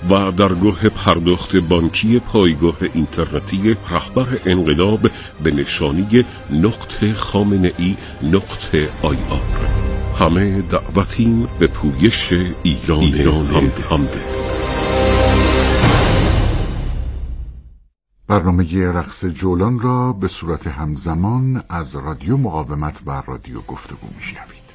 و درگاه پرداخت بانکی پایگاه اینترنتی رهبر انقلاب به نشانی .خامنه‌ای.ir. همه دعوتیم به پویش ایران همده. برنامه رقص جولان را به صورت همزمان از رادیو مقاومت و رادیو گفتگو میشنوید.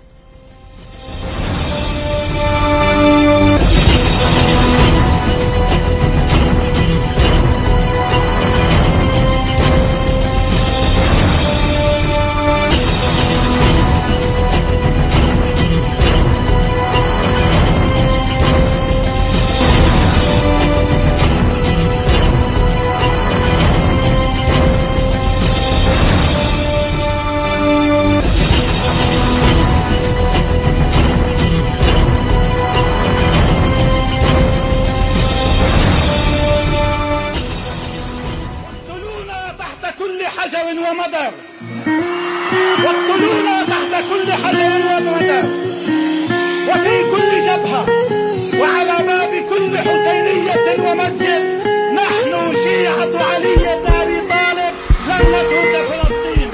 واقتلونا تحت كل حجر ومدر وفي كل جبهة وعلى باب كل حسينية ومسجد نحن شيعة علي بن أبي طالب لن نترك فلسطين.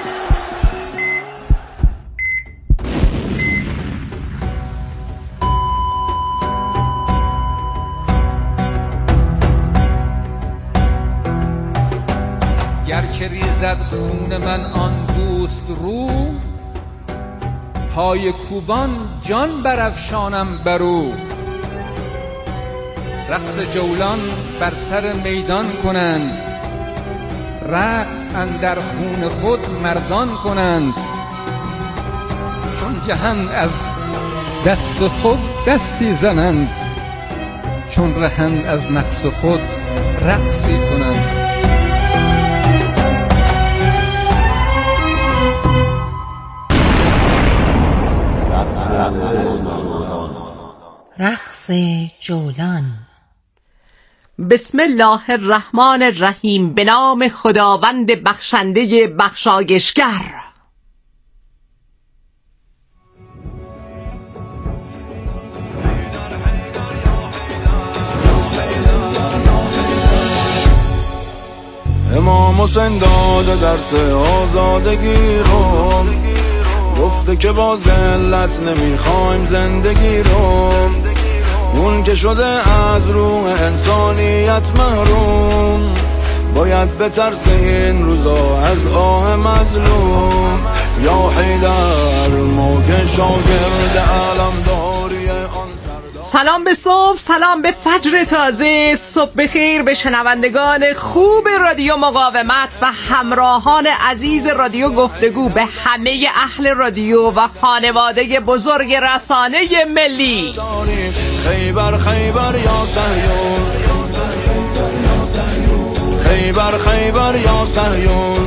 گر که ریزد خون من آن دوست رو، پای کوبان جان برافشانم برو. رقص جولان بر سر میدان کنند، رقص اندر خون خود مردان کنند. چون جهان از دست خود دستی زنند، چون رهند از نقص خود رقصی کنند. رقص جولان. بسم الله الرحمن الرحیم. به نام خداوند بخشنده بخشایشگر. امام حسین داده درس آزادگی رو، گفته که با ذلت نمیخوایم زندگی رو. اون که شده از روح انسانیت محروم، باید بترسه این روزا از آه مظلوم. یا حیدر موج شاگرد علمداری آن. سلام به صبح، سلام به فجر تازه. صبح بخیر به شنوندگان خوب رادیو مقاومت و همراهان عزیز رادیو گفتگو، به همه اهل رادیو و خانواده بزرگ رسانه ملی. خیبر خیبر یا صهیون، خیبر خیبر یا صهیون.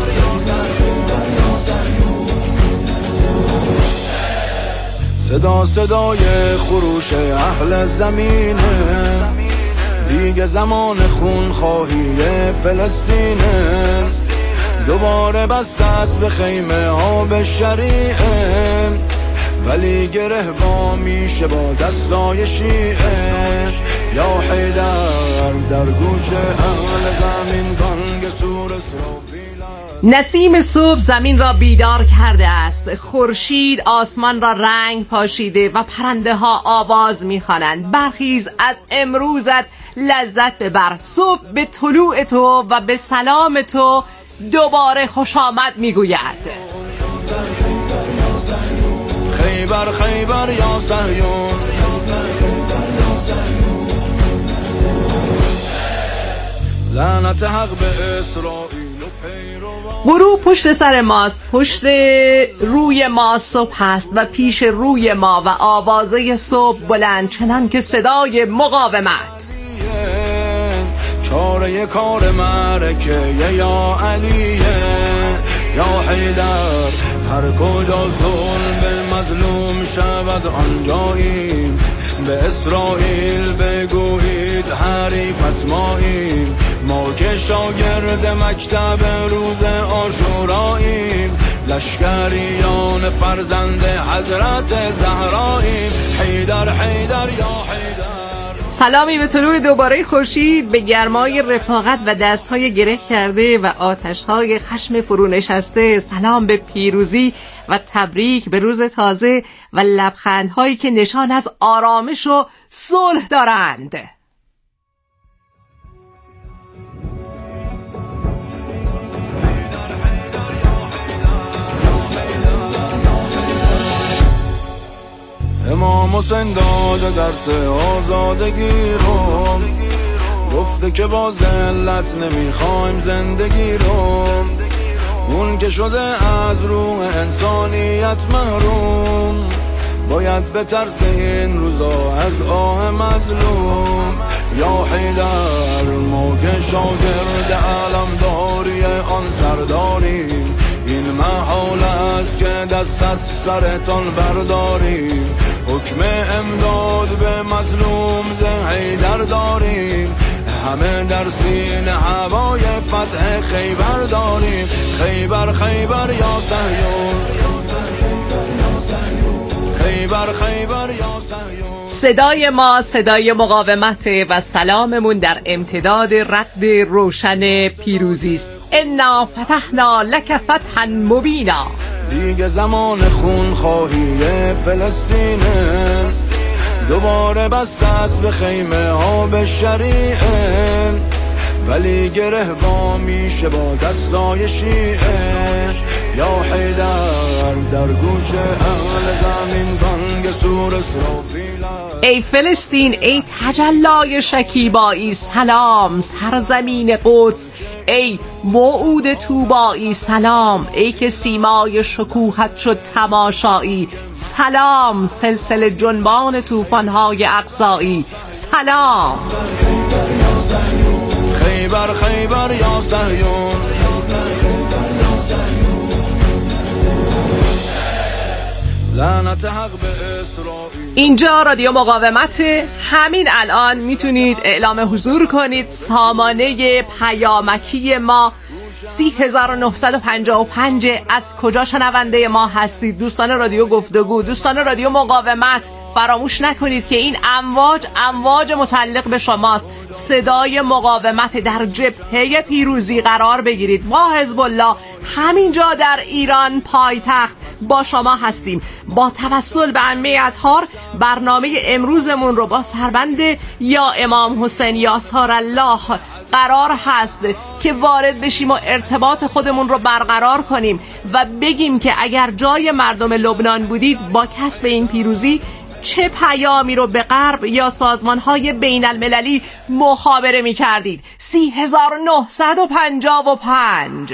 صدا صدای خروش اهل زمینه، دیگه زمان خون خواهی فلسطینه. دوباره بست است به خیمه آب شریعه، ولی گره وا میشه با دستای شیعه. یا حیدر در گوش اهل زمین گنگ سور اسرافیل. نسیم صبح زمین را بیدار کرده است، خورشید آسمان را رنگ پاشیده و پرنده ها آواز میخوانند. برخیز از امروزت لذت ببر. صبح به طلوع تو و به سلام تو دوباره خوش آمد میگوید. خیبر خیبر یا صهیون، لعنت حق به اسرائیل. غروب پشت سر ماست، پشت روی ما صبح هست و پیش روی ما و آوازه صبح بلند چنان که صدای مقاومت. چاره کار مرکه یا علیه، یا حیدر هر کجا ظلم به مظلوم شود آنجاییم. به اسرائیل بگویید حریفت ماییم، ما که شاگرد مکتب روز عاشوراییم. لشکریان فرزند حضرت زهراییم. حیدر حیدر یا حیدر. سلامی به طلوع دوباره خورشید، به گرمای رفاقت و دستهای گره کرده و آتشهای خشم فرو نشسته. سلام به پیروزی و تبریک به روز تازه و لبخندهایی که نشان از آرامش و صلح دارند. امام حسین داده درس آزادگی رو، گفته که با ذلت نمیخوایم زندگی رو. اون که شده از روح انسانیت محروم، باید بترسه این روزا از آه مظلوم. یا حیدر ما که شاگرد علمداری آن سرداریم، این محال است که دست از سرتان برداریم. حکم امداد به مظلوم ز حیدر داریم، همه در سینه هوای فتح خیبر داریم. خیبر خیبر یا صهیون، خیبر خیبر یا صهیون. صدای ما صدای مقاومت و سلاممون در امتداد رد روشن پیروزی است. انا فتحنا لک فتحا مبینا. دیگه زمان خون خواهی فلسطینه، دوباره بست است به خیمه ها به شریعه، ولی گره وا میشه با دستای شیعه. یا حیدر در گوش اهل زمین بانگ سور اسرافیل. ای فلسطین، ای تجلای شکیبایی، سلام. سرزمین قدس، ای موعود طوبایی، سلام. ای که سیمای شکوهت شد تماشایی، سلام. سلسله جنبان طوفان‌های اقصایی، سلام. خیبر خیبر یا صهیون. لعنت حق به اسرائیل. اینجا رادیو مقاومت. همین الان میتونید اعلام حضور کنید. سامانه پیامکی ما 3955. از کجا شنونده ما هستید؟ دوستان رادیو گفتگو، دوستان رادیو مقاومت، فراموش نکنید که این امواج متعلق به شماست. صدای مقاومت در جبهه پیروزی قرار بگیرید. ما حزب الله همینجا در ایران پایتخت با شما هستیم. با توسل به عمه اطهار برنامه امروزمون رو با سربند یا امام حسین یاسر الله قرار هست که وارد بشیم و ارتباط خودمون رو برقرار کنیم و بگیم که اگر جای مردم لبنان بودید با کسب این پیروزی چه پیامی رو به غرب یا سازمان‌های بین المللی مخابره می کردید. 3955.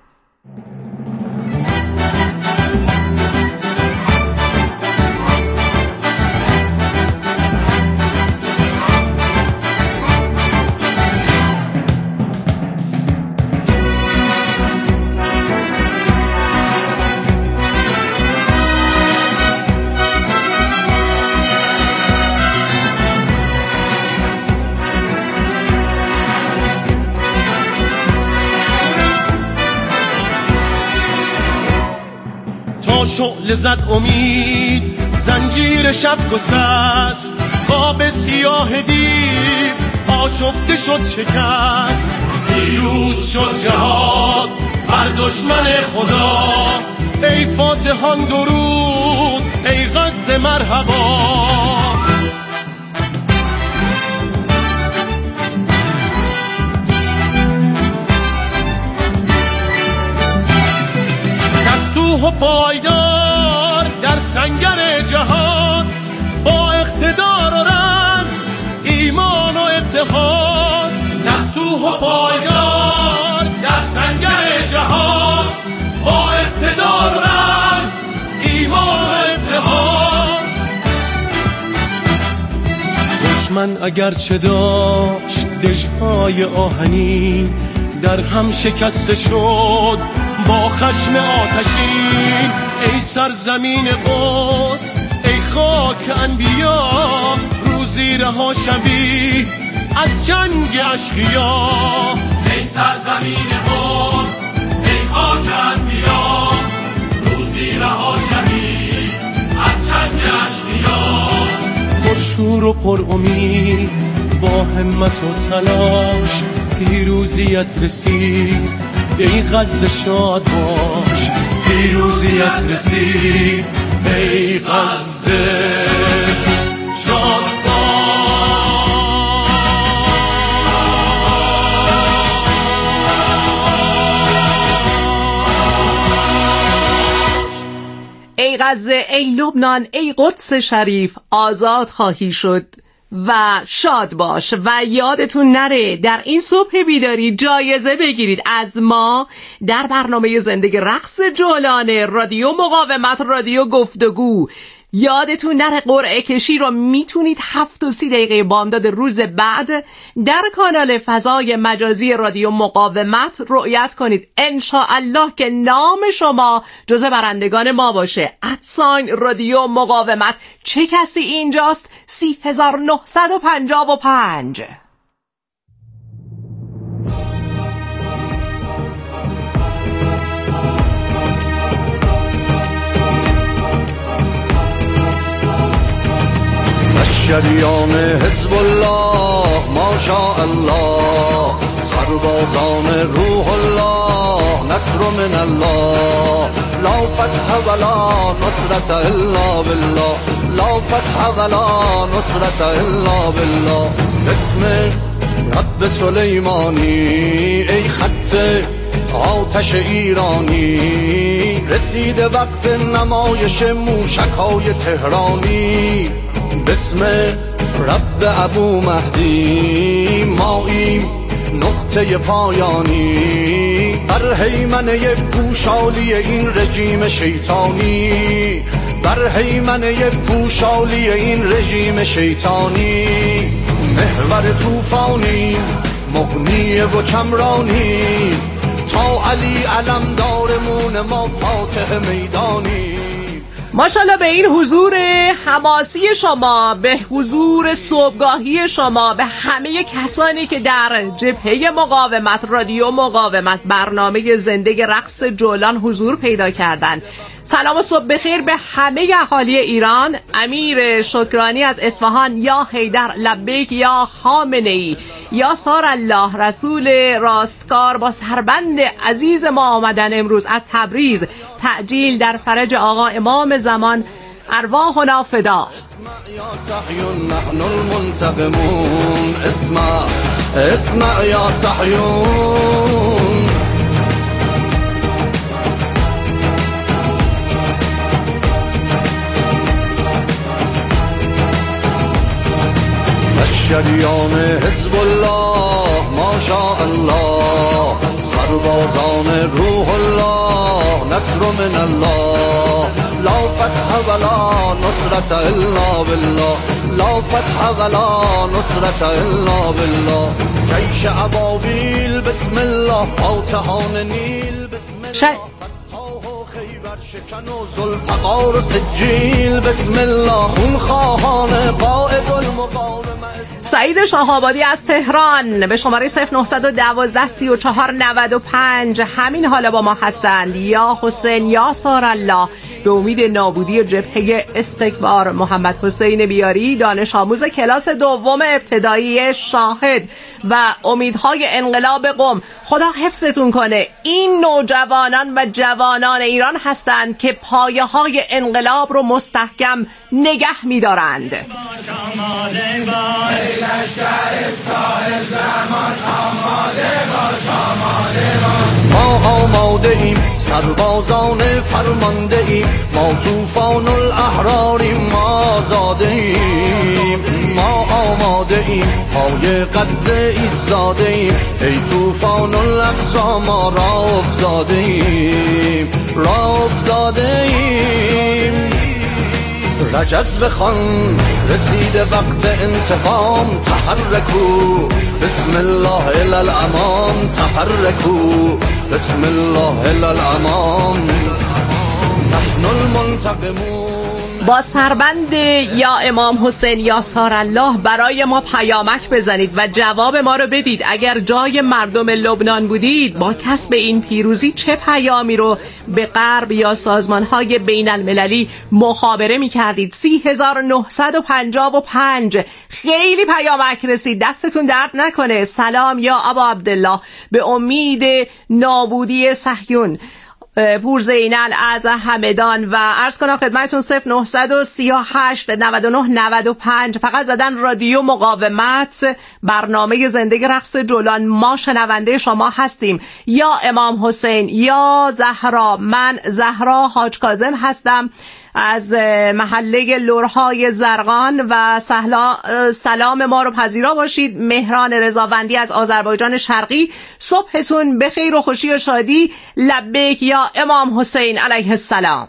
شعله زد امید، زنجیر شب گسست، خواب سیاه دیو آشفته شد شکست. پیروز شد جهاد بر دشمن خدا، ای فاتحان درود، ای غزه مرحبا. دستوه و پایدار در سنگر جهان، با اقتدار و رزم، ایمان و اتحاد. دستوه و پایدار در سنگر جهان، با اقتدار و رزم، ایمان و اتحاد. دشمن اگرچه داشت دژهای آهنین، در هم شکسته شد با خشم آتشین. ای سرزمین قدس، ای خاک انبیا، روزی رها شوی از جنگ اشقیا. ای سرزمین قدس، ای خاک انبیا، روزی رها شوی از جنگ اشقیا. پرشور و پر امید، با همت و تلاش پیروزیت رسید. ای غزه شاد باش، پیروزیت رسید. ای غزه شاد ای غزه، ای لبنان، ای قدس شریف، آزاد خواهی شد و شاد باش. و یادتون نره در این صبح بیداری جایزه بگیرید از ما در برنامه زنده رقص جولان رادیو مقاومت، رادیو گفتگو. یادتون نره قرعه کشی رو میتونید 7 و 30 دقیقه بامداد روز بعد در کانال فضای مجازی رادیو مقاومت رؤیت کنید. انشاءالله که نام شما جزو برندگان ما باشه. رادیو مقاومت. چه کسی اینجاست؟ 3955. شریان حزب الله ماشاءالله، سربازان روح الله، نصر من الله. لا فتح ولا نصرت الا بالله، لا فتح ولا نصرت الا بالله. بسم رب سلیمانی، ای خط آتش ایرانی، رسید وقت نمایش موشک‌های تهرانی. بسم رب ابو مهدی، ماییم نقطه پایانی بر هیمنه پوشالی این رژیم شیطانی، بر هیمنه پوشالی این رژیم شیطانی. محور طوفانی، مغنی و کمرانی، تا علی علمدارمون ما فاتح میدانی. ماشاءالله به این حضور حماسی شما، به حضور صبحگاهی شما، به همه کسانی که در جبهه مقاومت، رادیو مقاومت، برنامه زنده رقص جولان حضور پیدا کردند. سلام و صبح بخیر به همه اهالی ایران. امیر شکرانی از اصفهان، یا حیدر لبیک، یا خامنه‌ای، یا سار الله، رسول راستکار با سربند عزیز ما آمدن امروز از تبریز. تعجیل در فرج آقا امام زمان، ارواحنا فدا. یا صهیون نحن المنتقمون، اسمع یا صهیون. شریان حزب الله ماشاءالله، سربازان روح الله، نصر من الله. لا فتح ولا نصرت الا بالله، لا فتح ولا نصرت الا بالله. جیش ابابیل بسم الله، فاتحان نیل بسم الله، خیبر شکن و ذوالفقار و سجیل بسم الله. خونخواهان قائد المقاومه سعید شاهآبادی از تهران به شماره 0912 3495 همین حالا با ما هستند. یا حسین، یا سارالله، به امید نابودی جبهه استکبار. محمد حسین بیاری، دانش آموز کلاس دوم ابتدایی شاهد و امیدهای انقلاب قم. خدا حفظتون کنه. این نوجوانان و جوانان ایران هستند که پایه های انقلاب رو مستحکم نگه می‌دارند. ما آماده ایم، سربازان فرمانده ایم، ما طوفان الاحراریم، ما آزاده ایم. ما آماده ایم، پای غزه ایستاده ایم، ای طوفان الاقصی ما را افتاده ایم، را افتاده ایم. رجز بخوان، رسید وقت انتقام، تحرکو بسم الله الی الامام، تحرکو بسم الله الی الامام. نحن المنتقمون با سربند یا امام حسین یا سارالله برای ما پیامک بزنید و جواب ما رو بدید. اگر جای مردم لبنان بودید با کسب این پیروزی چه پیامی رو به غرب یا سازمان‌های بین المللی مخابره می‌کردید؟ 3955 خیلی پیامک رسید، دستتون درد نکنه. سلام یا ابا عبدالله، به امید نابودی صهیون. پور زینل از همدان و عرض کنم خدمتون 0938 99 95 فقط زدن رادیو مقاومت، برنامه زندگی رقص جولان، ما شنونده شما هستیم. یا امام حسین یا زهرا، من زهرا حاج کاظم هستم از محله لرهای زرقان و سلام ما رو پذیرا باشید. مهران رضاوندی از آذربایجان شرقی، صبحتون بخیر و خوشی و شادی. لبیک یا امام حسین علیه السلام.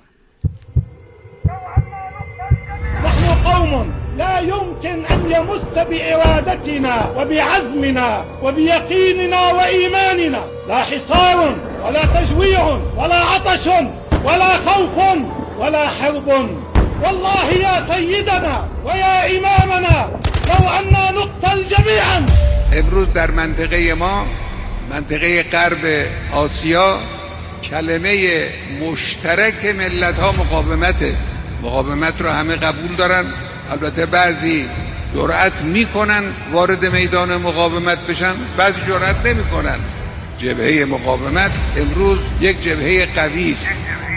نحن قوم لا يمكن أن يمس بإرادتنا وبعزمنا وبيقيننا وإيماننا لا حصار ولا تجويع ولا عطش ولا خوف ولا حرب. والله يا سيدنا ويا إمامنا لو أننا نقتل جميعا. امروز در منطقه ما، منطقه غرب آسیا، کلمه مشترک ملت ها مقاومته. مقاومت رو همه قبول دارن، البته بعضی جرأت میکنن وارد میدان مقاومت بشن، بعضی جرأت نمیکنن. جبهه مقاومت امروز یک جبهه قوی است.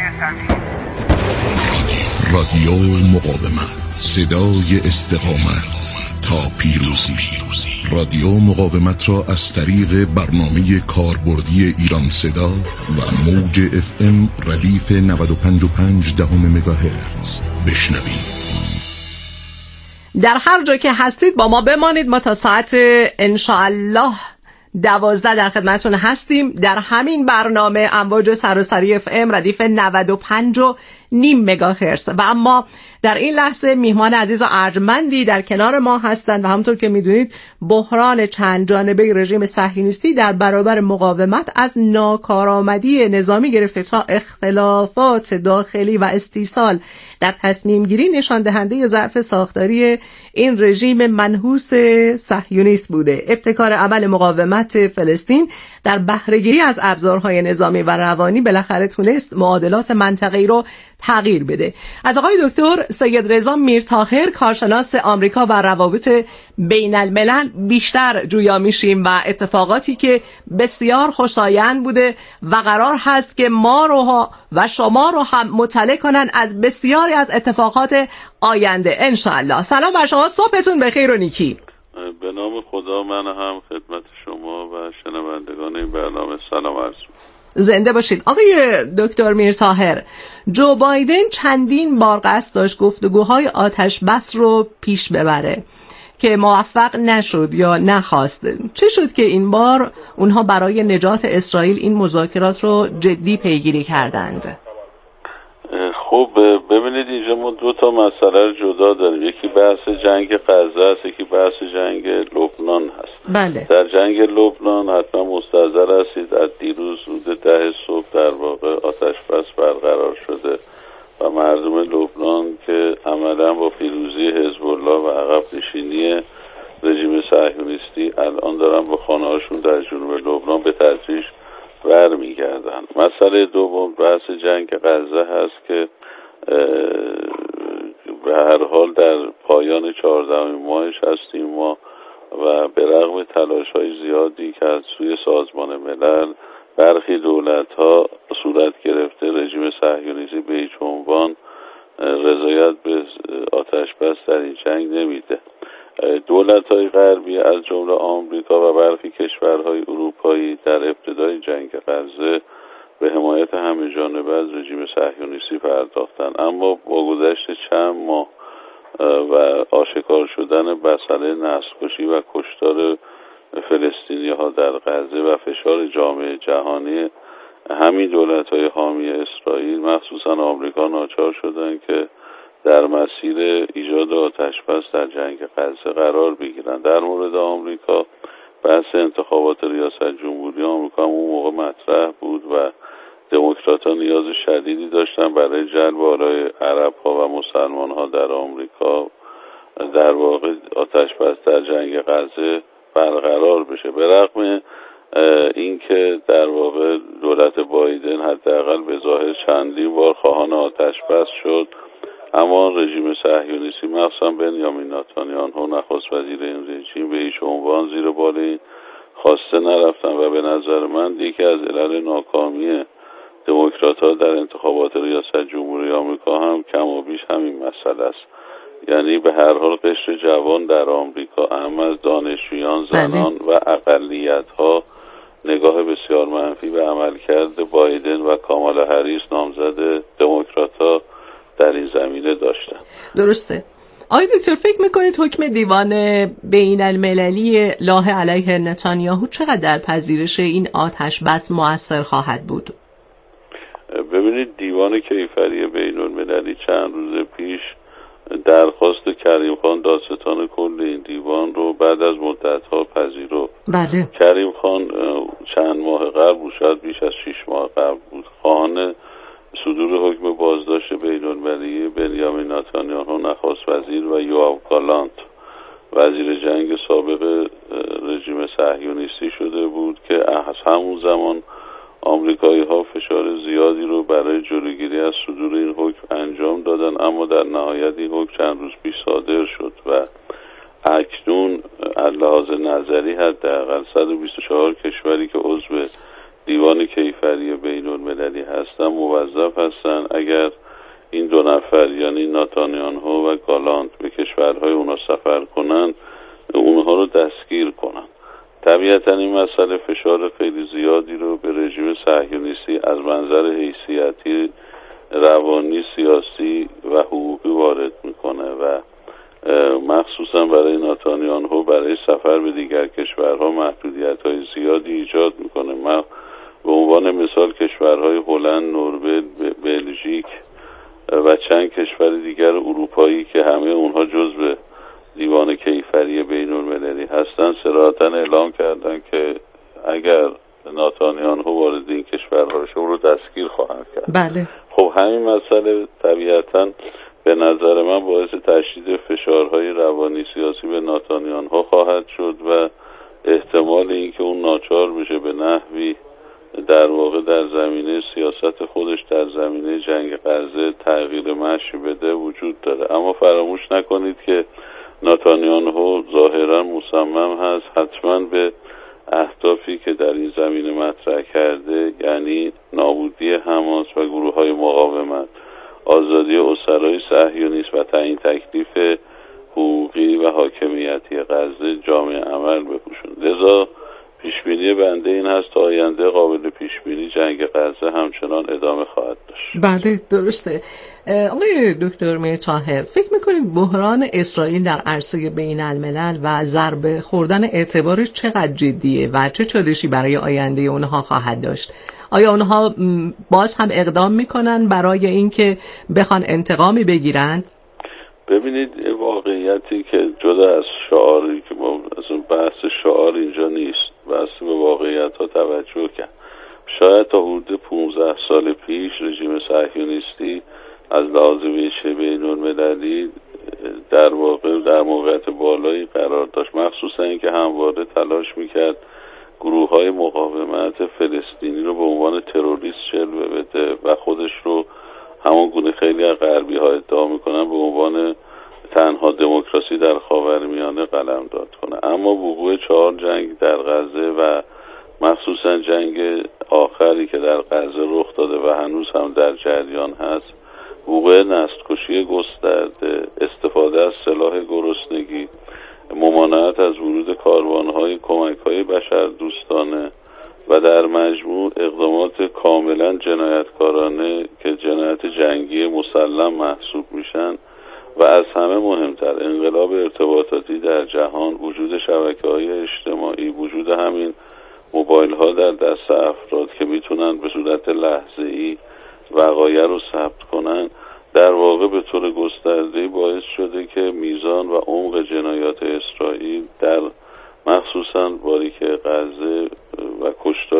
رادیو مقاومت، صدای استقامت تا پیروزی. رادیو مقاومت را از طریق برنامه کاربردی ایران صدا و موج FM ردیف 95.5 مگاهرتز بشنوید. در هر جا که هستید با ما بمانید، ما تا ساعت انشاءالله 12 در خدمتون هستیم. در همین برنامه امواج سراسری FM ردیف 95.5 مگاهرتز. و اما در این لحظه میهمان عزیز و ارجمندی در کنار ما هستند و همونطور که میدونید بحران چند جانبه رژیم صهیونیستی در برابر مقاومت از ناکارآمدی نظامی گرفته تا اختلافات داخلی و استیصال در تصمیم گیری نشان دهنده ضعف ساختاری این رژیم منحوس صهیونیست بوده. ابتکار عمل مقاومت فلسطین در بهره‌گیری از ابزارهای نظامی و روانی بالاخره تونست معادلات منطقه‌ای رو تغییر بده. از آقای دکتر سید رضا میرطاهر، کارشناس آمریکا و روابط بین الملل بیشتر جویا میشیم و اتفاقاتی که بسیار خوشایند بوده و قرار هست که ما رو و شما رو هم مطلع کنن از بسیاری از اتفاقات آینده انشاءالله. سلام بر شما، صبحتون بخیر و نیکی. به نام خدا من هم خدمت شما و شنوندگان این برنامه سلام عرض می‌کنم. زنده باشید. آقای دکتر میرطاهر، جو بایدن چندین بار قصد داشت گفتگوهای آتش بس رو پیش ببره که موفق نشد یا نخواست. چه شد که این بار اونها برای نجات اسرائیل این مذاکرات رو جدی پیگیری کردند؟ خب ببینید اینجا ما دو تا مسئله رو جدا داریم. یکی بحث جنگ غزه است، یکی بحث جنگ لبنان هست. بله. در جنگ لبنان حتما مستحضر هستید از دیروز حدود 10 صبح در واقع آتش بس برقرار شده و مردم لبنان که عملا با پیروزی حزب الله و عقب نشینی رژیم صهیونیستی الان دارن با خانه‌هاشون در جنوب لبنان به تدریج برمیگردن. مسئله دوم بحث جنگ غزه هست که به هر حال در پایان 14 ماهش هستیم ما و به رغم تلاش‌های زیادی که از سوی سازمان ملل برخی دولت‌ها صورت گرفته، رژیم صهیونیستی به هیچ عنوان رضایت به آتش بس در این جنگ نمیده. دولت‌های غربی از جمله آمریکا و برخی کشورهای اروپایی در ابتدای جنگ غزه به حمایت همه‌جانبه از رژیم صهیونیستی پرداختند، اما با گذشت چند ماه و آشکار شدن مسئله نسل‌کشی و کشتار فلسطینی‌ها در غزه و فشار جامعه جهانی، همین دولت‌های حامی اسرائیل مخصوصا آمریکا ناچار شدند که در مسیر ایجاد آتش بس در جنگ غزه قرار بگیرند. در مورد آمریکا بحث انتخابات ریاست جمهوری آمریکا اون موقع مطرح بود و دموکرات‌ها نیاز شدیدی داشتن برای جلب آرای عرب‌ها و مسلمان‌ها در آمریکا در واقع آتش بس در جنگ غزه برقرار بشه. به رغم اینکه در واقع دولت بایدن حداقل به ظاهر چندین بار خواهان آتش بس شد، اما رژیم صهیونیستی مخصوصا بنیامین نتانیاهو نخست وزیر این رژیم به هیچ عنوان زیر بال این خواسته نرفتن و به نظر من یکی از علل ناکامی دموکرات‌ها در انتخابات ریاست جمهوری آمریکا هم کم و بیش همین مسئله است. یعنی به هر حال قشر جوان در آمریکا، اهم از دانشجویان، زنان و اقلیت‌ها نگاه بسیار منفی به عملکرد بایدن و کامالا هریس نامزد دموکرات‌ها در این زمینه داشتن. درسته. آقای دکتر فکر میکنید حکم دیوان بین المللی لاه علیه نتانیاهو چقدر در پذیرش این آتش بس مؤثر خواهد بود؟ ببینید دیوان کیفری بین المللی چند روز پیش درخواست کریم خان دادستان کل این دیوان رو بعد از مدت‌ها پذیرفت. بله. کریم خان چند ماه قبل بود، شاید بیش از 6 ماه قبل بود، خواهان صدور حکم بازداشت بین المللی بنیامین نتانیاهو نخست وزیر و یوآو گالانت وزیر جنگ سابق رژیم صهیونیستی شده بود که از همون زمان آمریکایی‌ها فشار زیادی رو برای جلوگیری از صدور این حکم انجام دادن، اما در نهایت این حکم چند روز پیش صادر شد و اکنون از لحاظ نظری حداقل 124 کشوری که عضو دیوان کیفری بین المللی هستن موظف هستن اگر این دو نفر یعنی نتانیاهو و گالانت به کشورهای اونا سفر کنن اونها رو دستگیر کنن. طبیعتا این مسئله فشار خیلی زیادی رو به رژیم صهیونیستی از منظر حیثیتی، روانی، سیاسی و حقوقی وارد میکنه و مخصوصا برای نتانیاهو برای سفر به دیگر کشورها محدودیت‌های زیادی ایجاد میکنه. من به عنوان مثال کشورهای هلند، نروژ، بلژیک و چند کشور دیگر اروپایی که همه اونها جزو دیوان کیفری بین المللی هستن صراحتاً اعلام کردن که اگر نتانیاهو وارد این کشورها شه رو دستگیر خواهند کرد. بله. خب همین مسئله طبیعتاً به نظر من باعث تشدید فشارهای روانی سیاسی به نتانیاهو خواهد شد و احتمال اینکه اون ناچار بشه به نحوی در واقع در زمینه سیاست خودش در زمینه جنگ غزه تغییر مشی بده وجود داره. اما فراموش نکنید که نتانیاهو ظاهرا مصمم هست حتما به اهدافی که در این زمینه مطرح کرده، یعنی نابودی حماس و گروه‌های مقاومت، آزادی اسرای صهیونیست و تعیین تکلیف حقوقی و حاکمیتی غزه جامعه عمل بپوشون. لذا پیشبینی بنده این هست تا آینده قابل پیشبینی جنگ غزه همچنان ادامه خواهد داشت. بله درسته. آقای دکتر میرطاهر فکر میکنید بحران اسرائیل در عرصه بین الملل و ضربه خوردن اعتبارش چقدر جدیه و چه چالشی برای آینده اونها خواهد داشت؟ آیا اونها باز هم اقدام میکنن برای اینکه بخوان انتقامی بگیرن؟ ببینید واقعیتی که جدا از شعاری که ما اصلا بحث شعار اینجا نیست، بحث به واقعیت ها توجه کرد. شاید تا حدود 15 سال پیش رژیم صهیونیستی از لحاظ ویژه بین المللی در واقع در موقعیت بالایی قرار داشت، مخصوصا اینکه همواره تلاش میکرد گروه های مقاومت فلسطینی رو به عنوان تروریست جلوه بده و خودش رو همون گونه خیلی از غربی ها ادعا میکنن به عنوان تنها دموکراسی در خاورمیانه قلمداد کنه. اما وقوع 4 جنگ در غزه و مخصوصا جنگ آخری که در غزه رخ داده و هنوز هم در جریان هست، وقوع نسل‌کشی گسترده، استفاده از سلاح گرسنگی، ممانعت از ورود کاروان‌های کمک‌های بشردوستانه و در مجموع اقدامات کاملا جنایتکارانه که جنایت جنگی مسلم محسوب میشن و از همه مهمتر انقلاب ارتباطاتی در جهان، وجود شبکه‌های اجتماعی، وجود همین موبایل ها در دست افراد که میتونن به صورت لحظه‌ای وقایع رو ثبت کنن، در واقع به طور گسترده باعث شده که میزان و عمق جنایات اسرائیل در مخصوصا باریک غزه و کشتار کودکان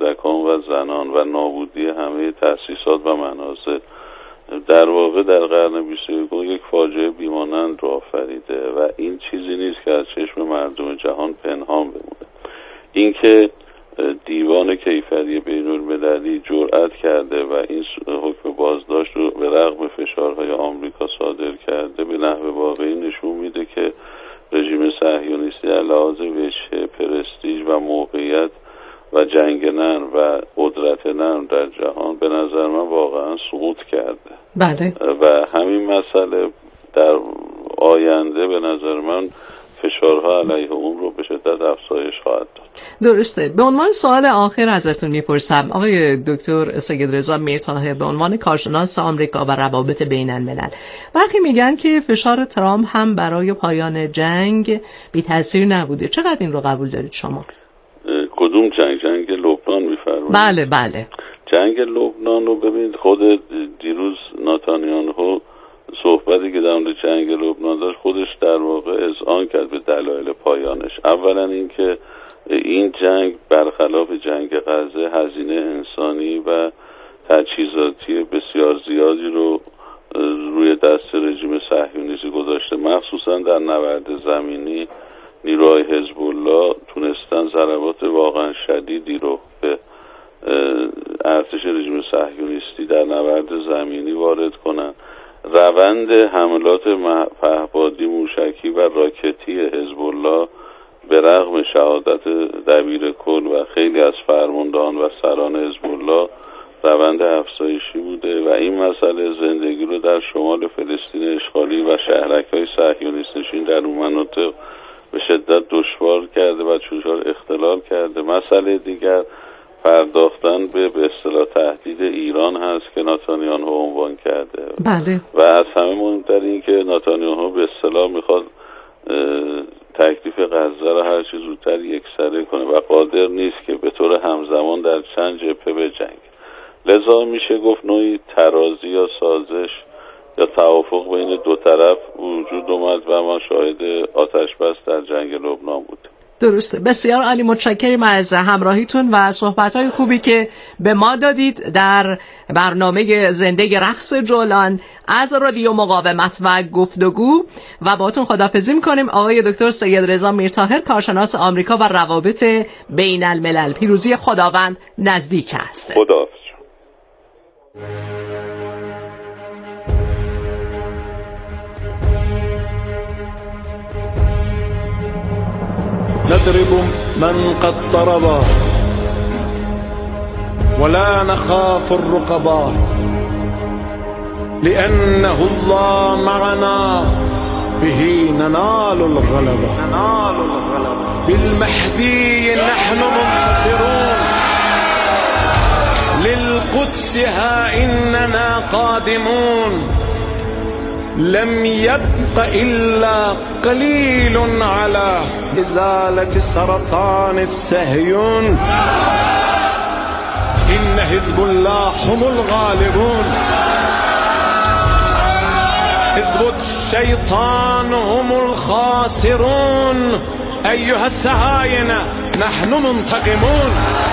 کودکان و زنان و نابودی همه تأسیسات و منازل در واقع در قرن 21 یک فاجعه بیمانند رو آفریده و این چیزی نیست که از چشم مردم جهان پنهان بمونه. اینکه دیوان کیفری بین‌المللی جرأت کرده و این حکم بازداشت رو به رغم فشارهای آمریکا صادر کرده به نحو واقعی نشون میده که رژیم صهیونیستی در لحاظ وجه، پرستیژ و موقعیت و جنگ نرم و قدرت نرم در جهان به نظر من واقعا سقوط کرده. بله. و همین مسئله در آینده به نظر من فشارها علیه اون رو به شدت افزایش خواهد داد. درسته. به عنوان سوال آخر ازتون میپرسم آقای دکتر سیدرضا میرطاهر، به عنوان کارشناس آمریکا و روابط بین الملل، برخی میگن که فشار ترامپ هم برای پایان جنگ بی تاثیر نبوده. چقدر این رو قبول دارید شما؟ کدوم جنگ؟ جنگ لبنان میفرمایید؟ بله بله. جنگ لبنان رو ببینید، خود دیروز نتانیاهو صحبتی که در مورد جنگ لبنان داشت خودش در واقع اذعان کرد به دلایل پایانش. اولا اینکه این جنگ برخلاف جنگ غزه هزینه انسانی و تجهیزاتی بسیار زیادی رو روی دست رژیم صهیونیستی گذاشته، مخصوصا در نبرد زمینی نیروهای حزب الله تونستن ضربات واقعا شدیدی رو به ارتش رژیم صهیونیستی در نبرد زمینی وارد کنن. روند حملات پهپادی موشکی و راکتی حزب الله به رغم شهادت دبیر کل و خیلی از فرماندهان و سران حزب الله روند افزایشی بوده و این مسئله زندگی رو در شمال فلسطین اشغالی و شهرک‌های صهیونیست نشین در اون مناطق به شدت دشوار کرده و چوشار اختلال کرده. مسئله دیگر پرداختن به اصطلاح تهدید ایران هست که نتانیاهو عنوان کرده. بله. و از همه مهمتر این که نتانیاهو به اصطلاح میخواد تکلیف غزه را هر چه زودتر یکسره کنه و قادر نیست که به طور همزمان در چند جبهه بجنگه. لذا میشه گفت نوعی ترازی یا سازش یا توافق بین دو طرف وجود اومد و ما شاهد آتش بس در جنگ لبنان بودیم. درسته. بسیار عالی، متشکرم از همراهیتون و صحبت‌های خوبی که به ما دادید در برنامه زنده رقص جولان از رادیو مقاومت و گفتگو و باهاتون خداحافظی می‌کنیم. آقای دکتر سیدرضا میرطاهر، کارشناس آمریکا و روابط بین الملل. پیروزی خداوند نزدیک است. خداحافظ. نضرب من قد ضربا ولا نخاف الرقبا لأنه الله معنا به ننال الغلبة بالمهدي نحن منتصرون للقدس ها إننا قادمون لم يبق إلا قليل على إزالة سرطان الصهيون إن حزب الله هم الغالبون حزب الشيطان هم الخاسرون أيها الصهاينة نحن منتقمون.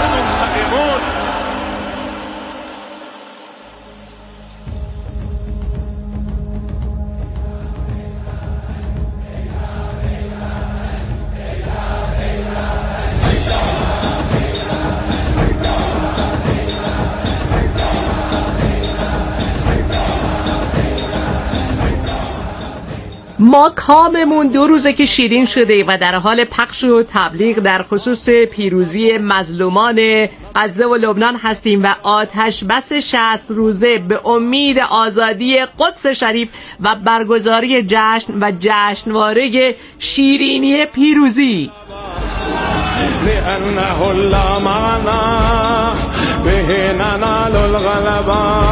ما کاممون 2 روزه که شیرین شده و در حال پخش و تبلیغ در خصوص پیروزی مظلومان غزه و لبنان هستیم و آتش بس 60 روزه به امید آزادی قدس شریف و برگزاری جشن و جشنواره شیرینی پیروزی. لأنه لا معنا به ننال الغلبة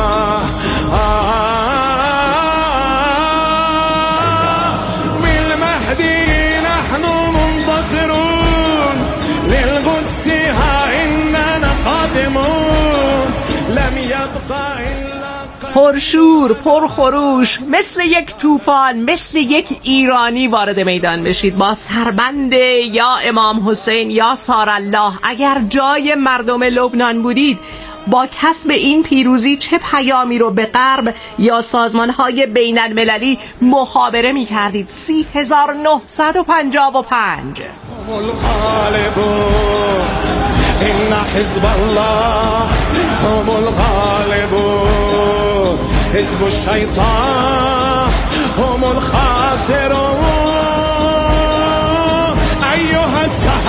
پرشور، پرخروش، مثل یک طوفان، مثل یک ایرانی وارد میدان بشید با سربند یا امام حسین یا سارالله. اگر جای مردم لبنان بودید با کسب این پیروزی چه پیامی رو به غرب یا سازمان‌های بین المللی مخابره می کردید؟ 3955 إن حزب الله هم الغالبون حزب الشيطان هم الخاسرون